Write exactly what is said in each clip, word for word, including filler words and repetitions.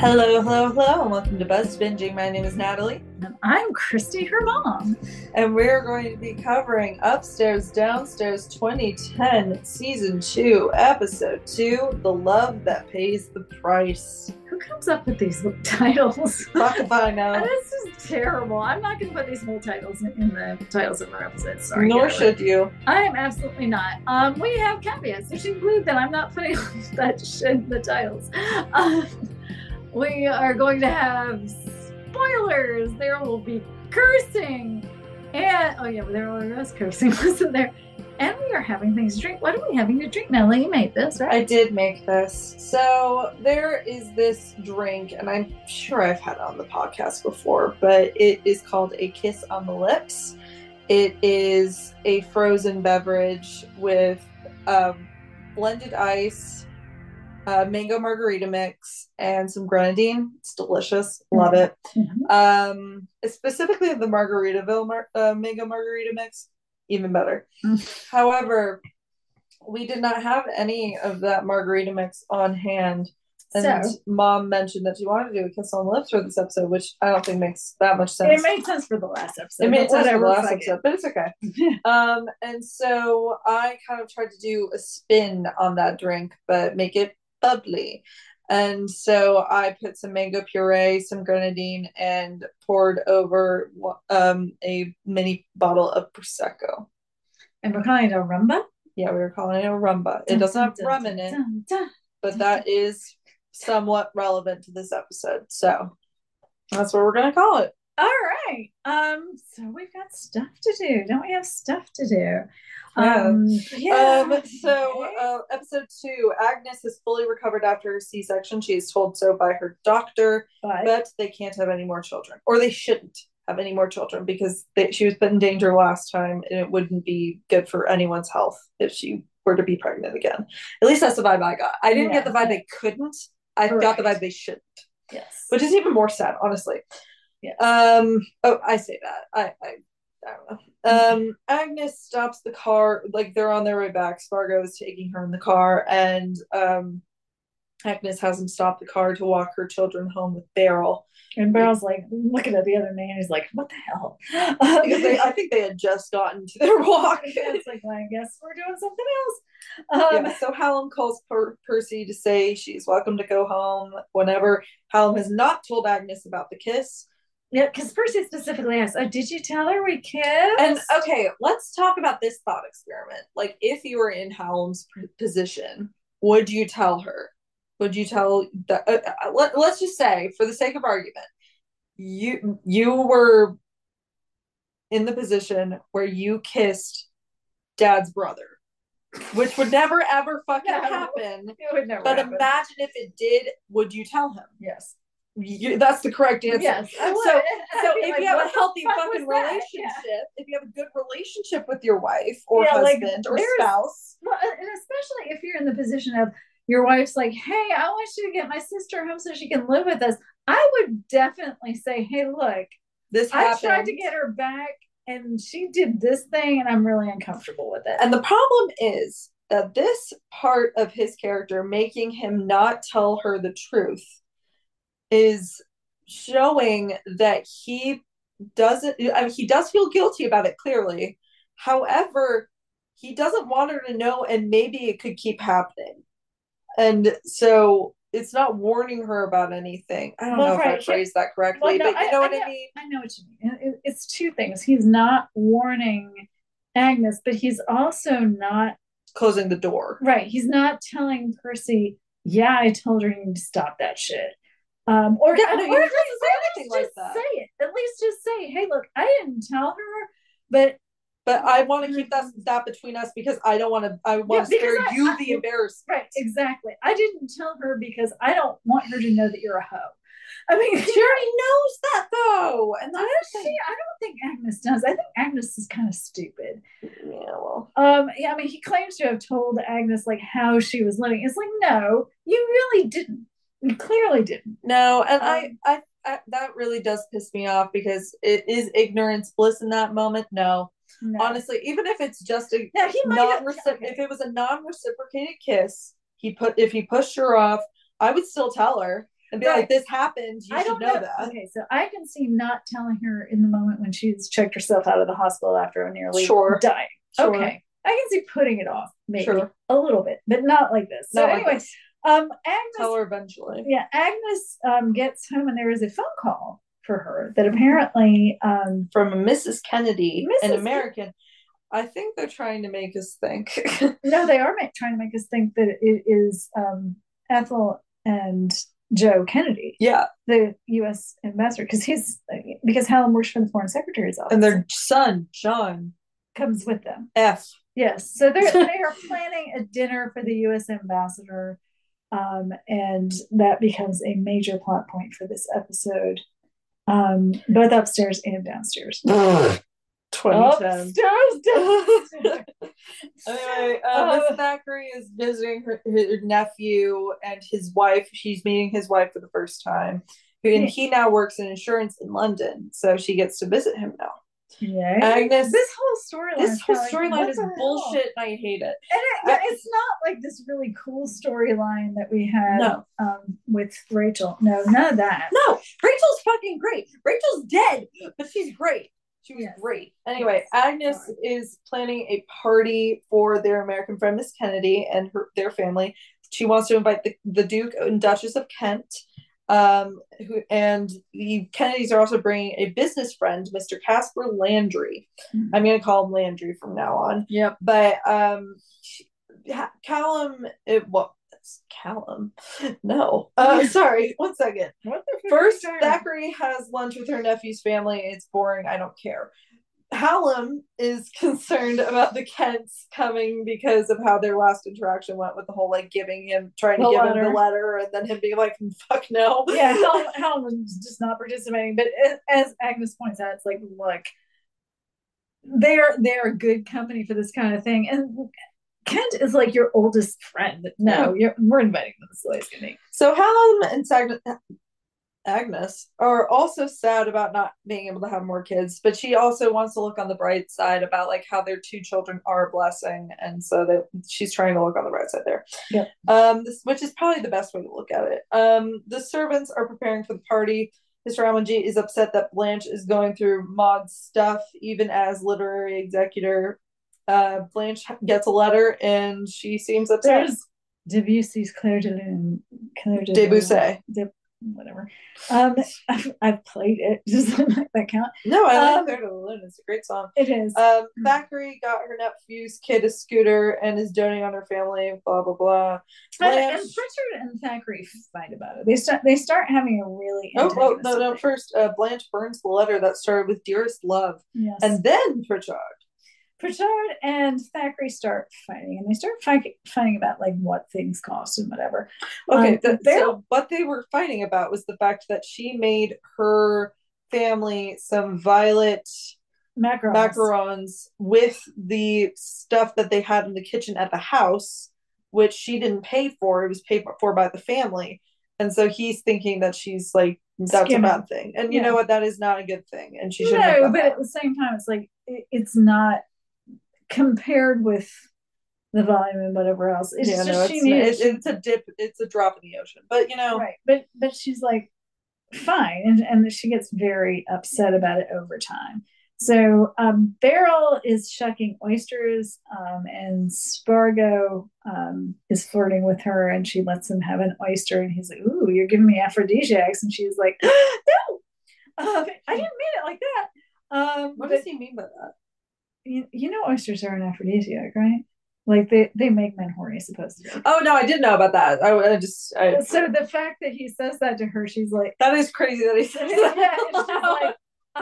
Hello, hello, hello, and welcome to Buzz Binging. My name is Natalie. And I'm Christy, her mom. And we're going to be covering Upstairs, Downstairs twenty ten, Season two, Episode two, The Love That Pays the Price. Who comes up with these titles? Fuck if I know. This is terrible. I'm not going to put these whole titles in, in the titles of our episodes. Sorry. Nor should you. I am absolutely not. Um, we have caveats, which include that I'm not putting that shit in the titles. Um, we are going to have spoilers. There will be cursing. And, oh yeah, but there was cursing, wasn't there? And we are having things to drink. What are we having to drink, Natalie? You made this, right? I did make this. So there is this drink, and I'm sure I've had it on the podcast before, but it is called a Kiss on the Lips. It is a frozen beverage with um, blended ice, uh, mango margarita mix, and some grenadine. It's delicious. Love it. Mm-hmm. Um, specifically the Margaritaville mar- uh, mango margarita mix. Even better. Mm. However, we did not have any of that margarita mix on hand. And So, Mom mentioned that she wanted to do a kiss on the lips for this episode, which I don't think makes that much sense. it made sense for the last episode. It made sense for the last fuck episode, it. but it's okay. um, and so I kind of tried to do a spin on that drink, but make it bubbly. And so I put some mango puree, some grenadine, and poured over um, a mini bottle of Prosecco. And we're calling it a rumba? Yeah, we were calling it a rumba. It doesn't have rum in it, but that is somewhat relevant to this episode. So that's what we're going to call it. All right. Um, so we've got stuff to do. Don't we have stuff to do? Yeah. Um, yeah. Um, so uh, episode two, Agnes is fully recovered after her C-section. She is told so by her doctor, but, but they can't have any more children, or they shouldn't have any more children because they, she was put in danger last time, and it wouldn't be good for anyone's health if she were to be pregnant again. At least that's the vibe I got. I didn't Yeah. get the vibe they couldn't. I Right. got the vibe they shouldn't. Yes. Which is even more sad, honestly. Yes. Um. Oh, I say that. I. I, I don't know. Um. Agnes stops the car. Like they're on their way back. Spargo is taking her in the car, and um, Agnes has him stop the car to walk her children home with Beryl. And Beryl's like looking at the other man. He's like, "What the hell?" Because they, I think they had just gotten to their walk. It's like, well, I guess we're doing something else. Um, Yeah, so Hallam calls per- Percy to say she's welcome to go home whenever. Hallam has not told Agnes about the kiss. Yeah, because Percy specifically asked, oh, did you tell her we kissed? And okay, let's talk about this thought experiment. Like, if you were in Hallam's p- position, would you tell her? Would you tell that? Uh, let, let's just say, for the sake of argument, you you were in the position where you kissed Dad's brother, which would never ever fucking No, happen. It would never But happen. imagine if it did. Would you tell him? Yes. You, that's the correct answer. Yes. I would. So, I'd so be if like, you have what a healthy the fuck fucking was that? relationship, Yeah. if you have a good relationship with your wife or Yeah, like, husband or there's- spouse, Well, and especially if you're in the position of your wife's like, hey, I want you to get my sister home so she can live with us. I would definitely say, hey, look, this I happened. tried to get her back and she did this thing and I'm really uncomfortable with it. And the problem is that this part of his character, making him not tell her the truth, is showing that he doesn't, I mean, he does feel guilty about it, clearly. However, he doesn't want her to know, and maybe it could keep happening. And so it's not warning her about anything. I don't Well, know right. if I phrased that correctly, Well, no, but you I- know I what know- I mean? I know what you mean. It- It's two things. He's not warning Agnes, but he's also not, Closing the door. right, he's not telling Percy, yeah, I told her you need to stop that shit. Um, or Yeah, or, no, or he at doesn't least, say at anything least like just that. say it. At least just say, hey, look, I didn't tell her, but But I want to keep that that between us because I don't want to. I want Yeah, to spare because I- you I- the embarrassment. right, exactly. I didn't tell her because I don't want her to know that you're a hoe. I mean, She already knows that though, and that's does the she? thing. I don't think Agnes does. I think Agnes is kind of stupid. Yeah, well, Um, yeah, I mean, he claims to have told Agnes like how she was living. It's like, no, you really didn't. You clearly didn't. no, and Um, I, I, I, that really does piss me off because it is ignorance bliss in that moment. No, No. honestly, even if it's just a Now, he might have- non okay. if it was a non-reciprocated kiss, he put if he pushed her off, I would still tell her. and be right. like, this happened. You I should know, know that. Okay, so I can see not telling her in the moment when she's checked herself out of the hospital after nearly sure. dying. Sure. Okay. I can see putting it off, maybe sure. a little bit, but not like this. So, anyway, like um, Agnes. Tell her eventually. Yeah, Agnes um, gets home, and there is a phone call for her that apparently um, from a Missus Kennedy, Missus an American. I think they're trying to make us think. No, they are make, trying to make us think that it is um, Ethel and Joe Kennedy. Yeah, the U S ambassador, because he's because Helen works for the Foreign Secretary's office, and their son John comes with them. F. Yes, so they're they are planning a dinner for the U S ambassador, um, and that becomes a major plot point for this episode, um, both upstairs and downstairs. twenty ten. Upstairs, downstairs. Anyway, uh, Miss uh, Thackeray is visiting her, her nephew and his wife. She's meeting his wife for the first time, and he now works in insurance in London, so she gets to visit him now. Yeah, Agnes. This whole storyline. This whole storyline is bullshit, and I hate it. And it, yeah, it's not like this really cool storyline that we had no. um, with Rachel. No, none of that. No, Rachel's fucking great. Rachel's dead, but she's great. She was yes. great. Anyway, yes. Agnes Sorry. is planning a party for their American friend Miss Kennedy and her their family. She wants to invite the, the Duke and Duchess of Kent. Um, who and the Kennedys are also bringing a business friend, Mister Casper Landry. Mm-hmm. I'm going to call him Landry from now on. Yep. But um, Callum, it, well, Callum, no. Uh, sorry, one second. What the First, Thackeray has lunch with her nephew's family. It's boring. I don't care. Hallam is concerned about the Kents coming because of how their last interaction went with the whole like giving him trying to the give letter. him the letter and then him being like fuck no. Yeah, Hallam, Hallam's just not participating. But as Agnes points out, it's like look, they're they're good company for this kind of thing. And Kent is like your oldest friend. No, yeah. you're, we're inviting them to Slayscany. So Hallam and Sag- Agnes are also sad about not being able to have more kids, but she also wants to look on the bright side about like how their two children are a blessing, and so that she's trying to look on the bright side there. Yep. Um, this, which is probably the best way to look at it. Um, the servants are preparing for the party. Mister Ramonji is upset that Blanche is going through Maud's stuff, even as literary executor. Uh, Blanche gets a letter, and she seems upset. There's Debussy's Claire de Lune. Claire de Debussy. De- whatever. Um, I've, I've played it. Does that count? No, I like um, Claire de Lune. It's a great song. It is. Um, Thackeray got her nephew's kid a scooter and is donating on her family. Blah blah blah. Blanche... And, and Pritchard and Thackeray fight about it. They start. They start having a really. Oh, oh no no! First, uh, Blanche burns the letter that started with "Dearest Love," yes, and then Pritchard. Pritchard and Thackeray start fighting, and they start fighting, fighting about like what things cost and whatever. Okay, um, the, so what they were fighting about was the fact that she made her family some violet macarons. macarons with the stuff that they had in the kitchen at the house, which she didn't pay for. It was paid for by the family, and so he's thinking that she's like that's Skimming. a bad thing, and you yeah. know what? That is not a good thing, and she shouldn't. No, have but that. At the same time, it's like it, it's not. Compared with the volume and whatever else, it's yeah, just no, she it's, needs. It's, it's a dip. It's a drop in the ocean. But you know, right? But but she's like fine, and and she gets very upset about it over time. So um, Beryl is shucking oysters, um, and Spargo um, is flirting with her, and she lets him have an oyster, and he's like, "Ooh, you're giving me aphrodisiacs," and she's like, "No, um, I didn't mean it like that." Um, what does he mean by that? You, you know oysters are an aphrodisiac, right? Like they, they make men horny, supposedly. Oh no, I didn't know about that. I, I just I, so the fact that he says that to her, she's like, that is crazy that he says that. Yeah, and she's like,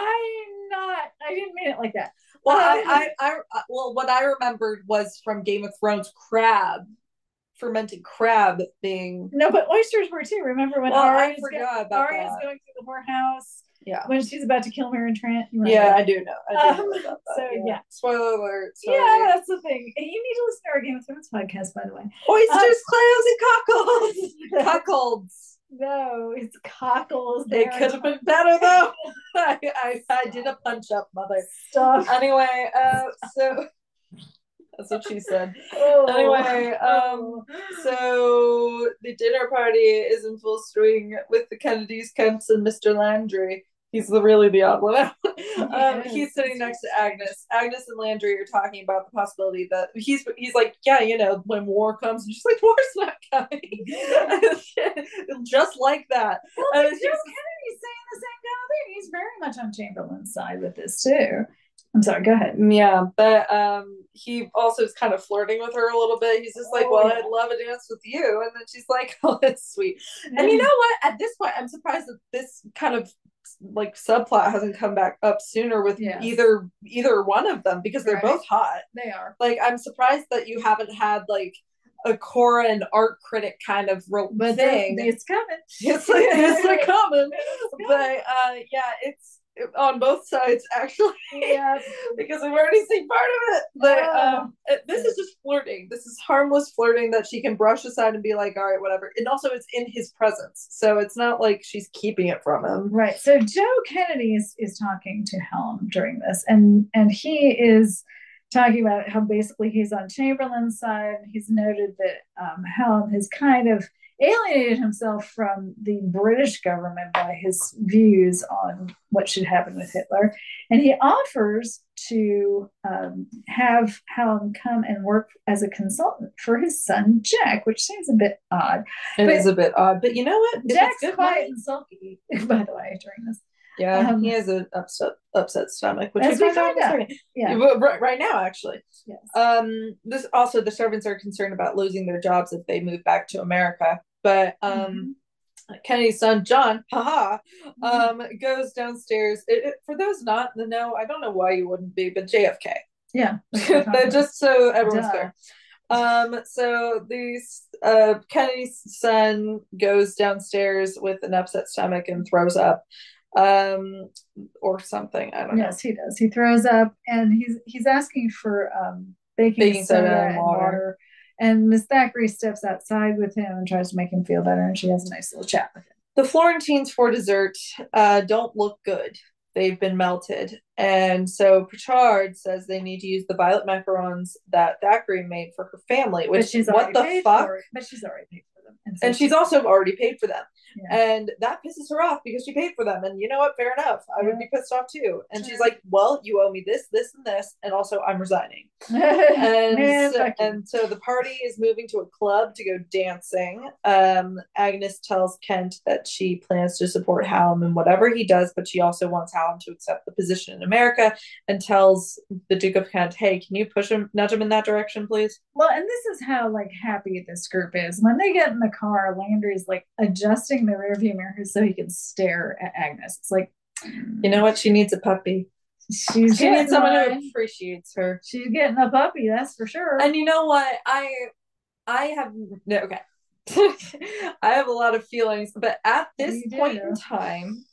I'm not. I didn't mean it like that. Well, um, I, I, I, well, what I remembered was from Game of Thrones, crab, fermented crab being. No, but oysters were too. Remember when well, Arya's, I forgot about Arya's that. going through the whorehouse? Yeah. When she's about to kill Meryn Trant. Yeah, I do know. I do um, know about that. So, yeah. yeah. Spoiler alert. Sorry. Yeah, that's the thing. You need to listen to our Game of Thrones podcast, by the way. Oysters, um, clams, and cockles. Cockles. No, it's cockles. They could have been better, though. I, I, I did a punch up, mother. Stop. Anyway, uh, so... That's what she said. Oh. Anyway, um, Oh. so the dinner party is in full swing with the Kennedys, Kents, and Mister Landry. He's the, really the odd one out. um, Yes, he's sitting that's next to Agnes. Agnes and Landry are talking about the possibility that he's he's like, yeah, you know, when war comes, and she's like, war's not coming. Just like that. Well, And Joe she's- Kennedy's saying the same kind of thing. He's very much on Chamberlain's side with this too. I'm sorry, go ahead. Yeah, but um, he also is kind of flirting with her a little bit. He's just like, Oh, well, yeah. I'd love a dance with you. And then she's like, oh, that's sweet. And you know what? At this point, I'm surprised that this kind of like subplot hasn't come back up sooner with Yes. either either one of them, because they're Right. both hot. They are. Like, I'm surprised that you haven't had like a Cora and art critic kind of ro- But thing. then it's coming. It's like it's like common. It's But coming. uh, yeah, it's on both sides actually. Yeah. Because we've already seen part of it. But Oh. um, it- this is just flirting. This is harmless flirting that she can brush aside and be like, all right, whatever. And also, it's in his presence, so it's not like she's keeping it from him. Right. So Joe Kennedy is, is talking to Helm during this, and and he is talking about how basically he's on Chamberlain's side. He's noted that um, Helm has kind of alienated himself from the British government by his views on what should happen with Hitler, and he offers to um, have Helm come and work as a consultant for his son Jack, which seems a bit odd. It But- is a bit odd, but you know what? If it's Jack's good quiet money- and sulky, by the way, during this. Yeah, Um, he has an upset upset stomach, which as we we find find out. out. Yeah. Yeah, right, right now, actually. Yes. Um, this also the servants are concerned about losing their jobs if they move back to America. But um, Mhm. Kennedy's son John, haha, Mm-hmm. um, goes downstairs. It, it, for those not in the know, I don't know why you wouldn't be, but J F K. Yeah. That just so everyone's Duh. clear. Um, so these uh Kennedy's son goes downstairs with an upset stomach and throws up. Um, or something. I don't know. Yes, he does. He throws up, and he's he's asking for um, baking, Baking soda, soda and and water. water. And Miss Thackeray steps outside with him and tries to make him feel better, and she has a nice little chat with him. The Florentines for dessert uh, don't look good. They've been melted. And so Pritchard says they need to use the violet macarons that Thackeray made for her family, which But she's what already the paid fuck? for it. But she's already paid for them, and, so And she's she- also already paid for them. Yeah. And that pisses her off because she paid for them. And you know what? Fair enough. I would Yeah. be pissed off too. And Sure. she's like, well, you owe me this, this, and this. And also, I'm resigning. And, Man, so, fuck you. and so the party is moving to a club to go dancing. Um, Agnes tells Kent that she plans to support Hallam in whatever he does, but she also wants Hallam to accept the position in America, and tells the Duke of Kent, hey, can you push him, nudge him in that direction, please? Well, and this is how like happy this group is. When they get in the car, Landry's like adjusting the rearview mirror so he can stare at Agnes. It's like, You know what? She needs a puppy. she's She getting needs someone one. who appreciates her. She's getting a puppy, that's for sure. And you know what? I I have no okay. I have a lot of feelings, but at this You point do. in time,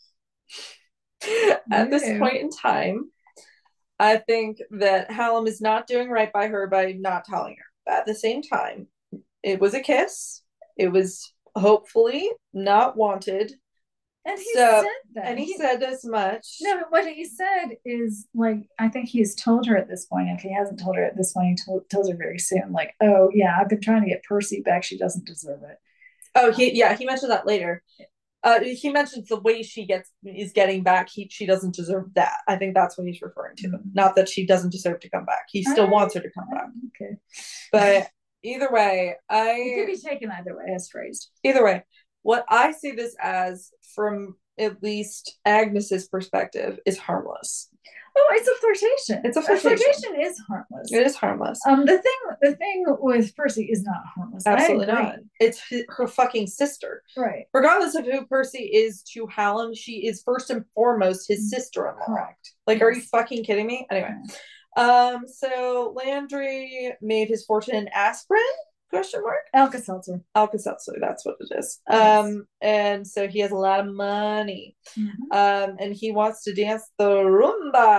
at You this do. point in time, I think that Hallam is not doing right by her by not telling her. But at the same time, it was a kiss. It was hopefully not wanted. And he So- said that. And he said as much. No, what he said is like, I think he's told her at this point. If he hasn't told her at this point, he told, tells her very soon, like, oh, yeah, I've been trying to get Percy back. She doesn't deserve it. Oh, he yeah, he mentioned that later. Uh, he mentions the way she gets is getting back. He she doesn't deserve that. I think that's what he's referring to. Mhm. Not that she doesn't deserve to come back. He still Ah, wants her to come back. Okay. But either way, It could I be taken either way, as phrased. either way, what I see this as from at least Agnes's perspective is harmless. Oh, it's a flirtation. It's a flirtation. flirtation is harmless. It is harmless. Um, the thing, the thing with Percy is not harmless. I Absolutely agree. not. It's hi- her fucking sister. Right. Regardless of who Percy is to Hallam, she is first and foremost his sister-in-law. Correct. Like, are you Yes. fucking kidding me? Anyway, um, so Landry made his fortune in aspirin? Question mark. Alka-Seltzer. Alka-Seltzer, that's what it is. Yes. Um, and so he has a lot of money. Mhm. Um, and he wants to dance the rumba.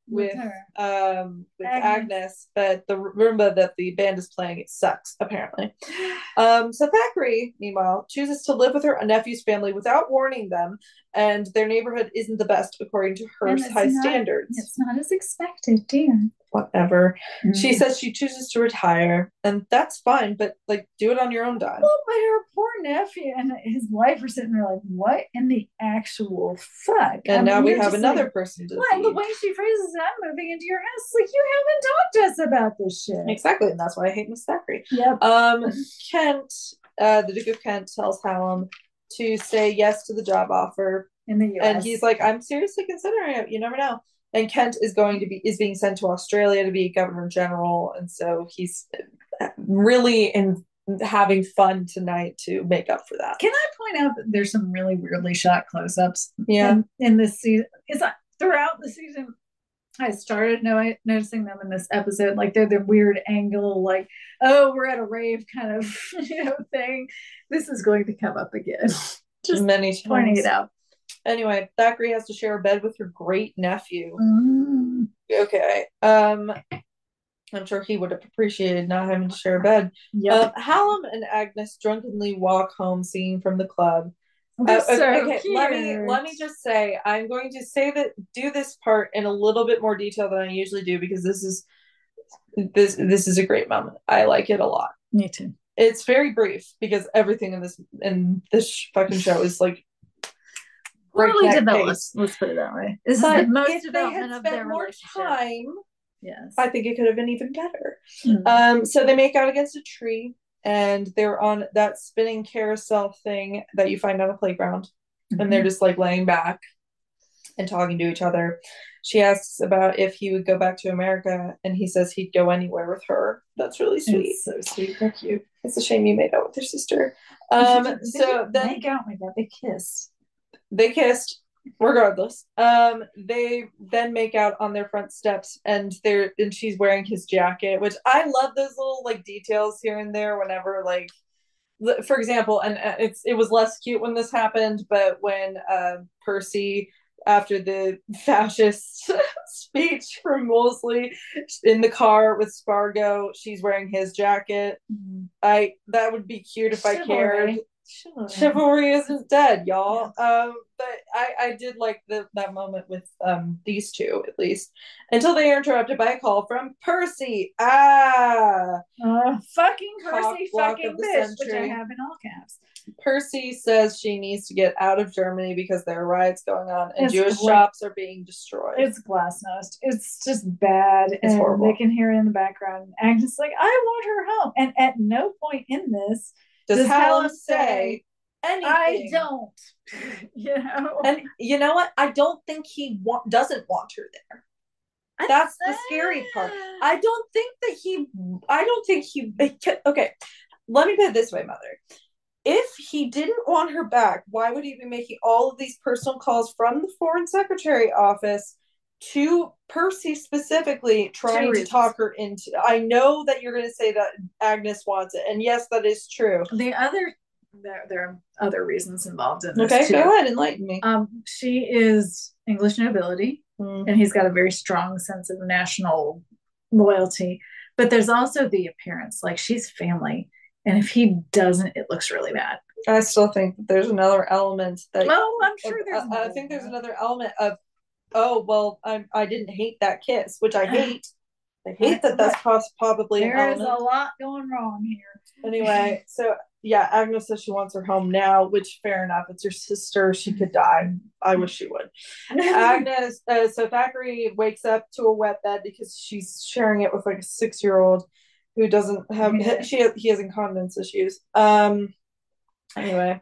with, with um with Agnes. Agnes, but the Roomba that the band is playing, it sucks apparently. Um, so Thackeray, meanwhile, chooses to live with her nephew's family without warning them, and their neighborhood isn't the best according to her And it's high not- standards. It's not as expected, dear. Whatever. Mm. She says she chooses to retire, and that's fine, but like do it on your own dime. Well, but her poor nephew and his wife are sitting there like, what in the actual fuck? And I now mean, we you're have just another like, person to well, the feed. way she phrases it, I'm moving into your house. Like, you haven't talked to us about this shit. Exactly, and that's why I hate Miss Thackeray. Yep. Um, Kent, uh, the Duke of Kent tells Hallam to say yes to the job offer, in the U S. and he's like, I'm seriously considering it. You never know. And Kent is going to be is being sent to Australia to be Governor General, and so he's really in having fun tonight to make up for that. Can I point out that there's some really weirdly shot close-ups? Yeah. In, in this season, it's like throughout the season, I started no- noticing them in this episode. Like they're the weird angle, like, oh, we're at a rave kind of, you know, thing. This is going to come up again. Just many times. pointing it out. Anyway, Thackeray has to share a bed with her great nephew. Mm. Okay. Um, I'm sure he would have appreciated not having to share a bed. Yep. Um, Hallam and Agnes drunkenly walk home, singing from the club. They're Uh, okay, so okay, let me let me just say, I'm going to say that do this part in a little bit more detail than I usually do, because this is this this is a great moment. I like it a lot. Me too. It's very brief because everything in this in this fucking show is like Poorly breakneck developed. pace. Let's put it that way. This But is the most if they development had of their spent more relationship. time, Yes. I think it could have been even better. Mm. Um, so they make out against a tree, and they're on that spinning carousel thing that you find on a playground, Mm-hmm. and they're just like laying back and talking to each other. She asks about if he would go back to America, and he says he'd go anywhere with her. That's really sweet. It's so sweet. They're cute. It's a shame you made out with your sister. Um, They so didn't then make out like that. They kissed. they kissed. Regardless, um, they then make out on their front steps, and they're and she's wearing his jacket, which I love those little like details here and there. Whenever, like, for example, and it's it was less cute when this happened, but when uh, Percy, after the fascist speech from Wolseley in the car with Spargo, she's wearing his jacket. Mm-hmm. I that would be cute if I cared. Chivalry. Chivalry isn't dead, y'all. Yeah. Um, but I, I did like the that moment with um these two at least, until they are interrupted by a call from Percy. Ah, uh, fucking Cock Percy, block fucking of the bitch, which I century. have in all caps. Percy says she needs to get out of Germany because there are riots going on and It's Jewish like- shops are being destroyed. It's glasnost. It's just bad. It's and horrible. They can hear it in the background. Agnes is like, I want her home. And at no point in this Does, does Hallam Hallam say anything? I don't. You know? And you know what? I don't think he wa- doesn't want her there. That's the scary part. I don't think that he, I don't think he, okay, let me put it this way, Mother. If he didn't want her back, why would he be making all of these personal calls from the Foreign Secretary office to Percy specifically, trying to talk her into? I know that you're going to say that Agnes wants it, and yes, that is true. The other, there, there are other reasons involved in this Okay, too. go ahead, enlighten me. Um, she is English nobility. Mm. And he's got a very strong sense of national loyalty. But there's also the appearance, like she's family. And if he doesn't, it looks really bad. I still think that there's another element that. Well, I'm sure there's. Uh, I think there's another element of, oh well, I I didn't hate that kiss, which I hate. I hate that that's pos- probably an There's element. a lot going wrong here. Anyway, so yeah, Agnes says she wants her home now, which fair enough. It's her sister. She could die. I wish she would. Agnes, uh, so Thackeray wakes up to a wet bed because she's sharing it with like a six-year-old who doesn't have, Yeah. she has, he has incontinence issues. Um, anyway.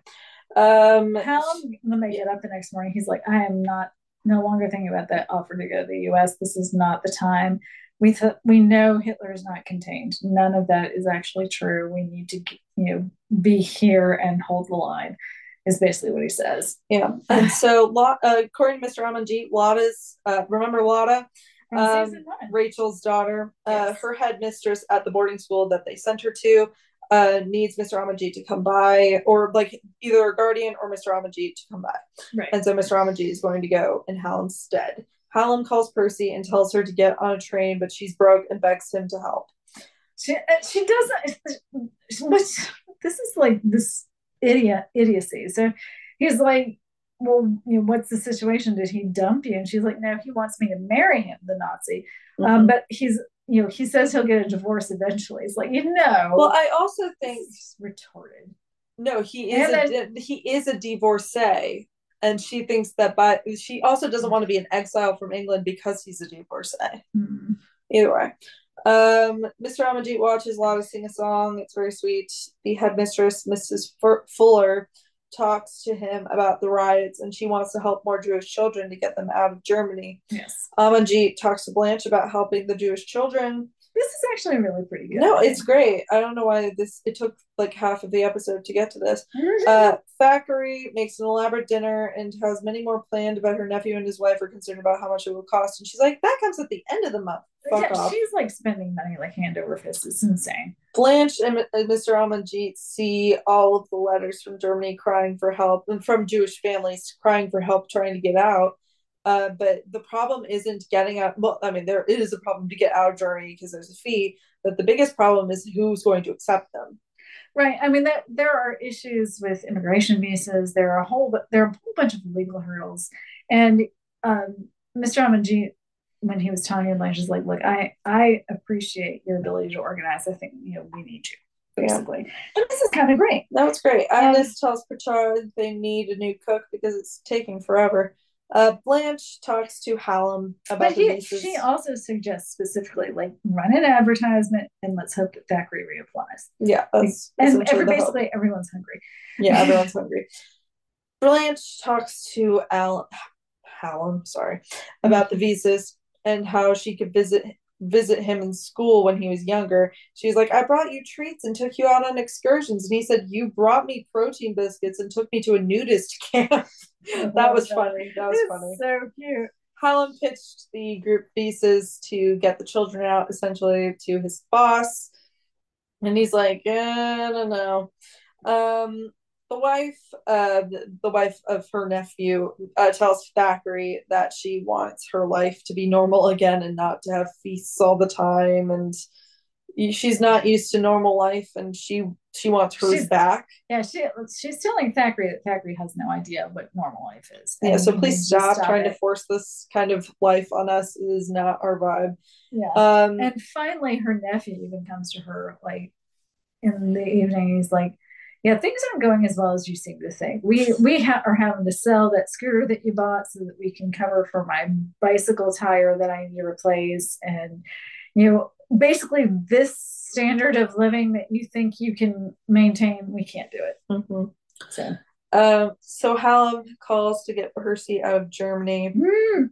Um, Hallam, when they get up the next morning, he's like, I am not, no longer thinking about that offer to go to the U S. This is not the time. We th- we know Hitler is not contained. None of that is actually true. We need to, you know, be here and hold the line, is basically what he says. Yeah. And so, uh, according to Mister Amanjeet, Lada's, uh, remember Lada? From Um, season one. Rachel's daughter, uh, Yes. her headmistress at the boarding school that they sent her to, uh, needs Mister Amanjeet to come by, or like either a guardian or Mister Amanjeet to come by. Right. And so Mister Amanjeet is going to go in Hallam's stead. Hallam calls Percy and tells her to get on a train, but she's broke and begs him to help. She she doesn't. Which this is like this idiot idiocy. So he's like, well, you know, what's the situation? Did he dump you? And she's like, no, he wants me to marry him, the Nazi. Mm-hmm. Um, but he's, you know, he says he'll get a divorce eventually. It's like, you know. Well, I also think retarded. No, he is a, then, he is a divorcee, and she thinks that by she also doesn't want to be in exile from England because he's a divorcee. Mm-hmm. Either way. Um, Mister Amanjeet watches Lotta sing a song. It's very sweet. The headmistress, Missus F- Fuller, talks to him about the riots, and she wants to help more Jewish children to get them out of Germany. Yes. Amanjeet talks to Blanche about helping the Jewish children. This is actually really pretty good. No, it's great. I don't know why this it took like half of the episode to get to this. Uh, Thackeray makes an elaborate dinner and has many more planned, but her nephew and his wife are concerned about how much it will cost. And she's like, that comes at the end of the month. Fuck yeah, off. She's like spending money like hand over fist. It's insane. Blanche and Mister Amanjeet see all of the letters from Germany crying for help, and from Jewish families crying for help, trying to get out. Uh, but the problem isn't getting out. Well, I mean, there is a problem to get out of Germany because there's a fee. But the biggest problem is who's going to accept them. Right. I mean, that there are issues with immigration visas. There are a whole there are a whole bunch of legal hurdles. And um, Mister Amanjeet, when he was telling you, Blanche is like, look, I I appreciate your ability to organize. I think you know we need you. Basically, yeah. And this is kind of great. That was great. Agnes um, tells Pritchard they need a new cook because it's taking forever. Uh, Blanche talks to Hallam about but he, the visas. She also suggests specifically, like, run an advertisement and let's hope that Thackeray reapplies. Yeah, that's and every, basically hope. Everyone's hungry. Yeah, everyone's hungry. Blanche talks to Al- Hallam, sorry, about the visas and how she could visit visit him in school when he was younger. She's like, I brought you treats and took you out on excursions. And he said, you brought me protein biscuits and took me to a nudist camp. That was funny. That was it's funny. So cute. Hallam pitched the group visas to get the children out, essentially, to his boss. And he's like, yeah, I don't know. Um, the wife, uh, the, the wife of her nephew, uh, tells Thackeray that she wants her life to be normal again and not to have feasts all the time. And she's not used to normal life, and she she wants hers she's, back. Yeah, she she's telling Thackeray that Thackeray has no idea what normal life is. Yeah, so please stop, stop trying it. to force this kind of life on us. It is not our vibe. Yeah. Um, and finally, her nephew even comes to her like in the evening. He's like, yeah, things aren't going as well as you seem to think. We we ha- are having to sell that scooter that you bought so that we can cover for my bicycle tire that I need to replace. And, you know, basically this standard of living that you think you can maintain, we can't do it. Mm-hmm. So, um, so Hallam calls to get Percy out of Germany. Mm.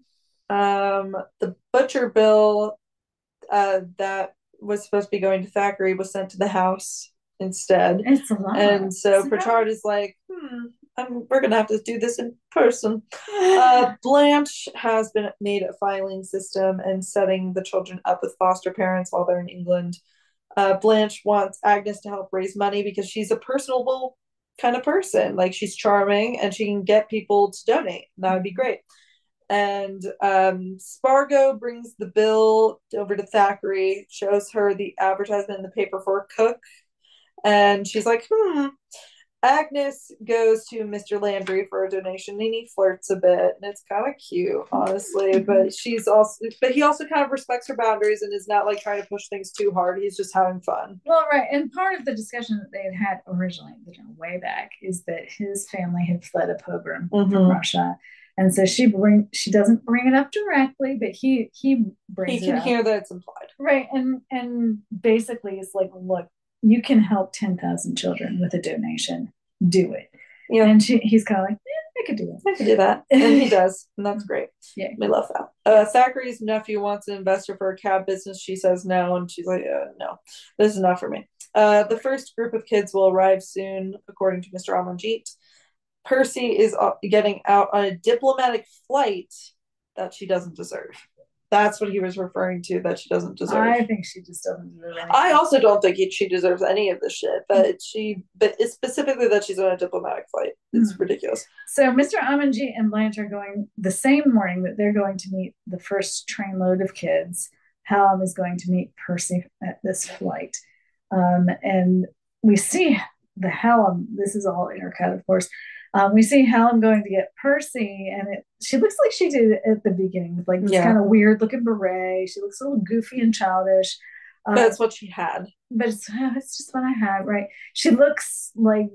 Um, the butcher bill uh, that was supposed to be going to Thackeray was sent to the house instead. It's a lot. And so Pritchard is like, hmm, I'm, we're gonna have to do this in person. Uh, Blanche has been made a filing system and setting the children up with foster parents while they're in England. Uh, Blanche wants Agnes to help raise money because she's a personable kind of person. Like, she's charming and she can get people to donate. That would be great. And um, Spargo brings the bill over to Thackeray, shows her the advertisement in the paper for a cook. And she's like, hmm. Agnes goes to Mister Landry for a donation, and he flirts a bit, and it's kind of cute, honestly. But she's also, but he also kind of respects her boundaries and is not like trying to push things too hard. He's just having fun. Well, right, and part of the discussion that they had had originally, you know, way back, is that his family had fled a pogrom mm-hmm. from Russia, and so she bring she doesn't bring it up directly, but he he brings he can it up. hear that it's implied, right? And and basically, it's like, look, you can help ten thousand children with a donation. Do it. Yeah. And she, he's kind of like, yeah, I could do that. I could do that. And he does. And that's great. Yeah. We love that. Uh, Thackeray's nephew wants an investor for a cab business. She says no. And she's like, uh, no, this is not for me. Uh, the first group of kids will arrive soon, according to Mister Amanjeet. Percy is getting out on a diplomatic flight that she doesn't deserve. That's what he was referring to, that she doesn't deserve. I think she just doesn't deserve anything. I also don't think he, she deserves any of this shit, but she, but it's specifically that she's on a diplomatic flight. It's mm. ridiculous. So Mister Amanjeet and Blanche are going the same morning that they're going to meet the first trainload of kids. Hallam is going to meet Percy at this flight. Um, and we see the Hallam, this is all intercut, of course. Um, we see Hallam going to get Percy, and it, she looks like she did at the beginning, with like this yeah. kind of weird looking beret. She looks a little goofy and childish. Um, That's what she had. But it's, it's just what I had, right? She looks like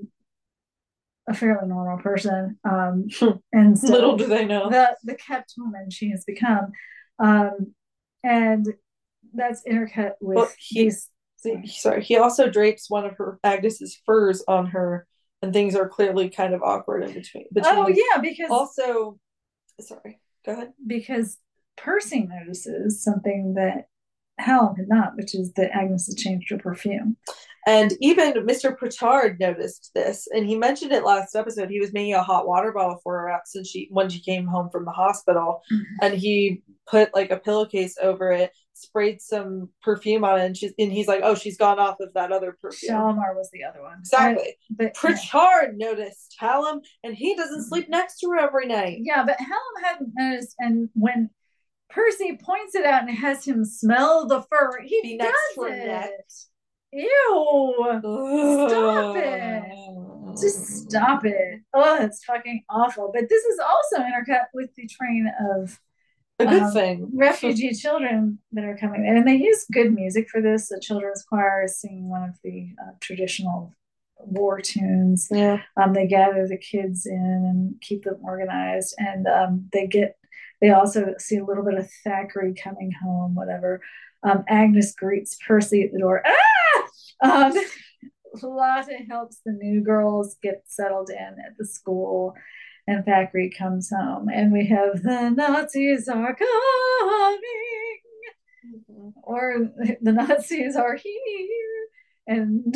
a fairly normal person. Um, and so little do they know the, the kept woman she has become. Um, and that's intercut with well, he's sorry. He also drapes one of her Agnes's furs on her. And things are clearly kind of awkward in between. between oh, yeah, because... Also, sorry, go ahead. Because Percy notices something that Hallam had not, which is that Agnes has changed her perfume. And even Mister Pritchard noticed this, and he mentioned it last episode. He was making a hot water bottle for her since she when she came home from the hospital, mm-hmm. and he put like a pillowcase over it, sprayed some perfume on it, and she's and he's like, "Oh, she's gone off of that other perfume." Shalimar was the other one, exactly. But, Pritchard yeah. noticed Hallam, and he doesn't sleep next to her every night. Yeah, but Hallam hadn't noticed, and when Percy points it out and has him smell the fur, he Be does next to her it. Neck. Ew! Stop it! Just stop it! Oh, it's fucking awful. But this is also intercut with the train of a good um, thing refugee children that are coming in, and they use good music for this. The children's choir is singing one of the uh, traditional war tunes. Yeah. Um, they gather the kids in and keep them organized, and um, they get. They also see a little bit of Thackeray coming home. Whatever. Um, Agnes greets Percy at the door. Ah! Um, Lotte helps the new girls get settled in at the school, and Thackeray comes home, and we have the Nazis are coming, mm-hmm. or the Nazis are here, and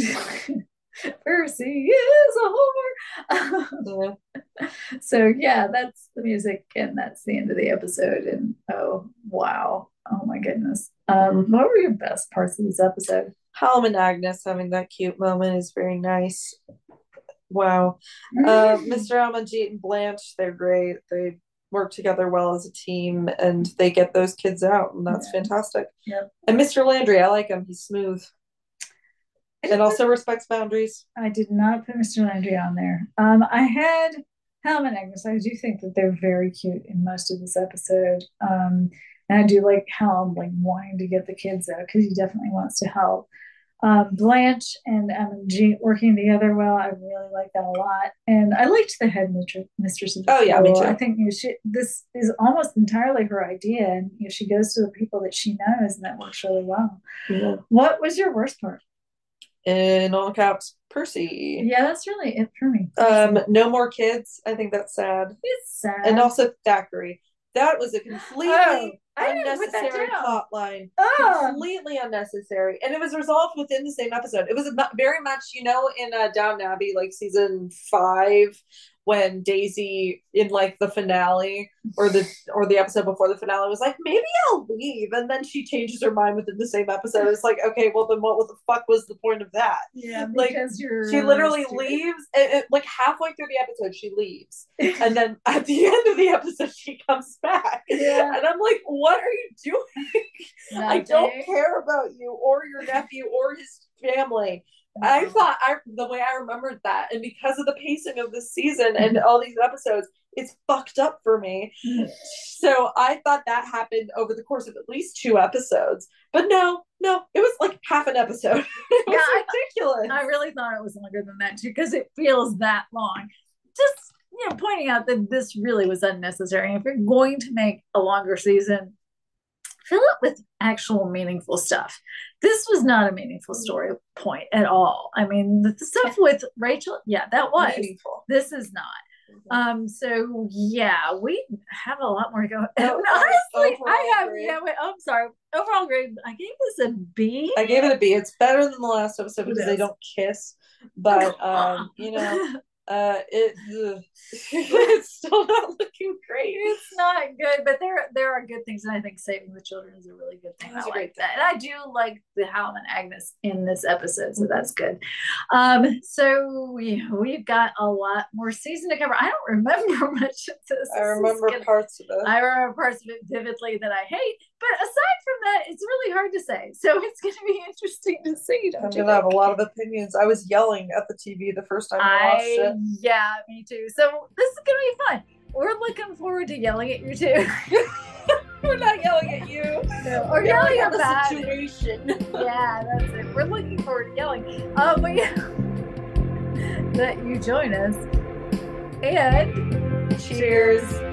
Percy is over. Yeah. So yeah, that's the music, and that's the end of the episode. And oh wow, oh my goodness, um, what were your best parts of this episode? Hallam and Agnes having that cute moment is very nice. Wow. Uh, Mister Amanjeet and Blanche, they're great. They work together well as a team, and they get those kids out, and that's yeah. fantastic. Yep. And Mister Landry, I like him. He's smooth. And also respects boundaries. I did not put Mister Landry on there. Um, I had Hallam and Agnes. I do think that they're very cute in most of this episode. Um, and I do like Hallam like wanting to get the kids out because he definitely wants to help. Um, Blanche and Amanjeet working together well. I really like that a lot, and I liked the head mistress of the oh school. yeah, me too. I think you know, she, this is almost entirely her idea, and you know, she goes to the people that she knows, and that works really well. Yeah. What was your worst part? In all caps, Percy. Yeah, that's really it for me. Um, no more kids. I think that's sad. It's sad. And also Thackeray. That was a completely oh, unnecessary plot line. Oh. Completely unnecessary. And it was resolved within the same episode. It was very much, you know, in uh, Downton Abbey, like season five, when Daisy in like the finale or the or the episode before the finale was like, maybe I'll leave, and then she changes her mind within the same episode. It's like, okay, well then what the fuck was the point of that? Yeah, like because you're she literally stupid. leaves and, and, like halfway through the episode she leaves, and then at the end of the episode she comes back. Yeah. And I'm like, what are you doing? I don't care about you or your nephew or his family. No. I thought I the way I remembered that, and because of the pacing of this season and all these episodes, it's fucked up for me. So I thought that happened over the course of at least two episodes, but no, no, it was like half an episode. It was yeah, ridiculous. I, I really thought it was longer than that too, because it feels that long. Just you know, pointing out that this really was unnecessary. If you're going to make a longer season, fill it with actual meaningful stuff. This was not a meaningful story point at all. I mean, the, the stuff with Rachel, yeah, that was. Meaningful. This is not. Mm-hmm. Um. So yeah, we have a lot more to go. And honestly, I have. Grade. Yeah. Wait, oh, I'm sorry. Overall grade, I gave this a B. I gave it a B. It's better than the last episode because they don't kiss. But um, you know, Uh, it ugh. It's still not looking great. It's not good, but there there are good things, and I think saving the children is a really good thing. That's I a like great that, thing. and I do like the Hal and Agnes in this episode, so that's good. Um, so we we've got a lot more season to cover. I don't remember much of this. I This is remember gonna- parts of it. I remember parts of it vividly that I hate, but aside from that, it's really hard to say. So it's going to be interesting to see. I'm Don't you gonna have a think? lot of opinions. I was yelling at the T V the first time I watched I it. yeah, me too. So this is gonna be fun. We're looking forward to yelling at you too. We're not yelling at you. No, or We're yelling at about the it. situation. Yeah, that's it. We're looking forward to yelling. Um, but yeah, that you join us. And Cheers.